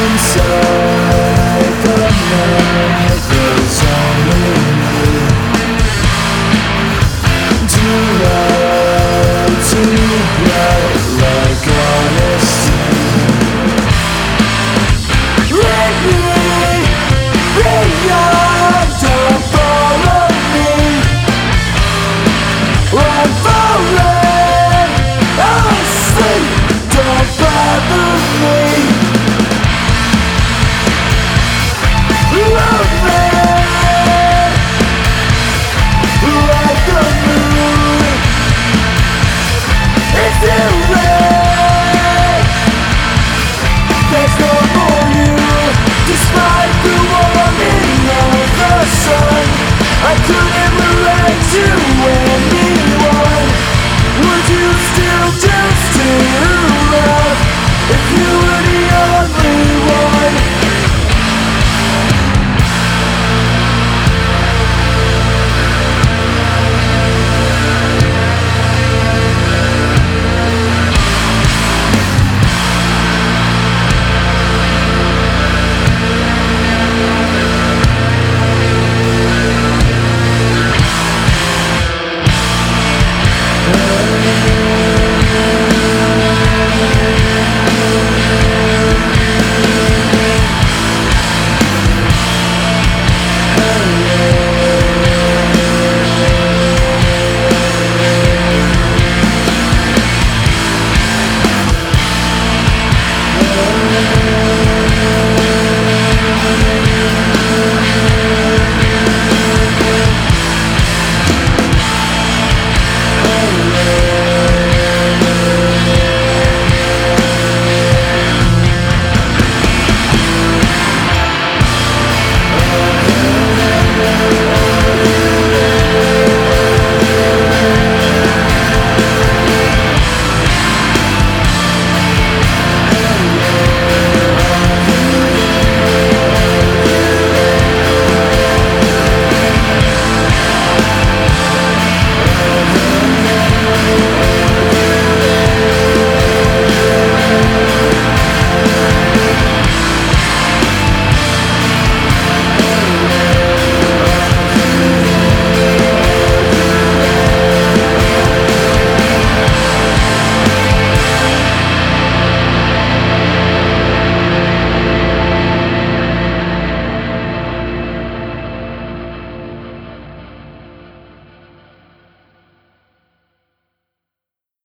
Inside the night there's only me. Too loud, too bright, like honesty. Let me be young, don't follow me. I'm falling asleep, don't bother me. Love me like the moon. It's too late. There's no more you. Despite the warming of the sun, I couldn't relate to anyone. Would you still do